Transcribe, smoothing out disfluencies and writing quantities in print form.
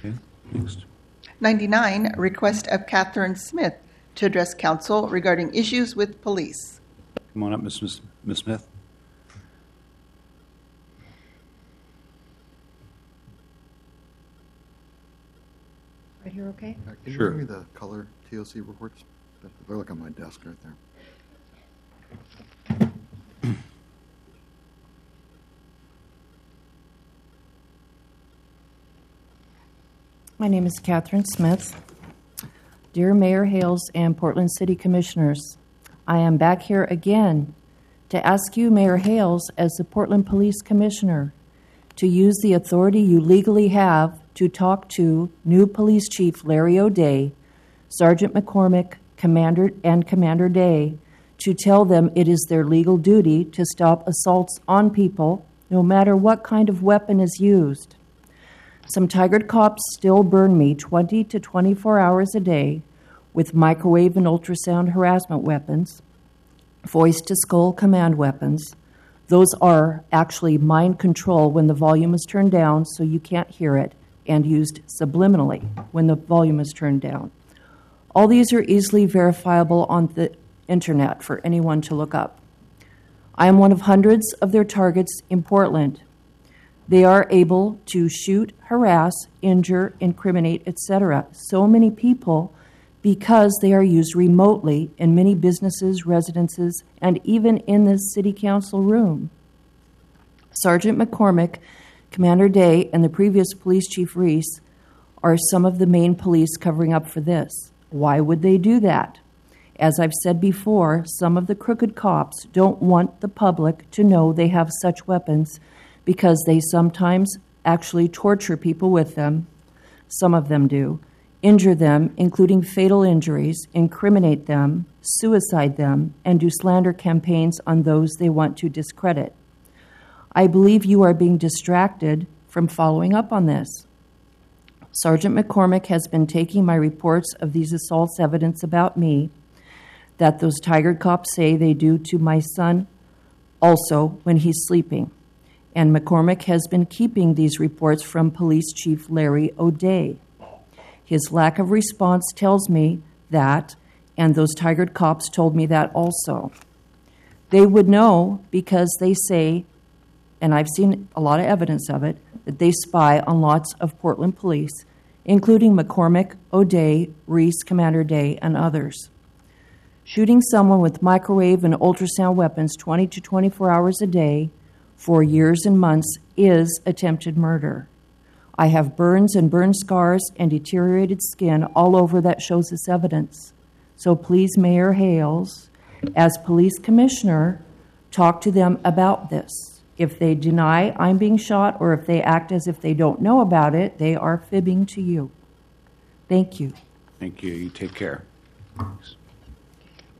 Okay, next. 99, request of Catherine Smith to address council regarding issues with police. Come on up, Ms. Smith. Right here, okay? Can Sure. you give me the color TOC reports? They're like on my desk right there. My name is Catherine Smith. Dear Mayor Hales and Portland City Commissioners, I am back here again to ask you, Mayor Hales, as the Portland Police Commissioner, to use the authority you legally have to talk to new Police Chief Larry O'Day, Sergeant McCormick, Commander Day, to tell them it is their legal duty to stop assaults on people, no matter what kind of weapon is used. Some Tigard cops still burn me 20 to 24 hours a day with microwave and ultrasound harassment weapons, voice-to-skull command weapons. Those are actually mind control when the volume is turned down so you can't hear it, and used subliminally when the volume is turned down. All these are easily verifiable on the internet for anyone to look up. I am one of hundreds of their targets in Portland. They are able to shoot, harass, injure, incriminate, etc. so many people because they are used remotely in many businesses, residences, and even in the city council room. Sergeant McCormick, Commander Day, and the previous police chief Reese are some of the main police covering up for this. Why would they do that? As I've said before, some of the crooked cops don't want the public to know they have such weapons because they sometimes actually torture people with them, some of them do, injure them, including fatal injuries, incriminate them, suicide them, and do slander campaigns on those they want to discredit. I believe you are being distracted from following up on this. Sergeant McCormick has been taking my reports of these assaults evidence about me that those Tigard cops say they do to my son also when he's sleeping. And McCormick has been keeping these reports from Police Chief Larry O'Day. His lack of response tells me that, and those Tigard cops told me that also. They would know because they say, and I've seen a lot of evidence of it, that they spy on lots of Portland police, including McCormick, O'Day, Reese, Commander Day, and others. Shooting someone with microwave and ultrasound weapons 20 to 24 hours a day for years and months is attempted murder. I have burns and burn scars and deteriorated skin all over that shows this evidence. So please, Mayor Hales, as police commissioner, talk to them about this. If they deny I'm being shot or if they act as if they don't know about it, they are fibbing to you. Thank you. Thank you. You take care. Thanks.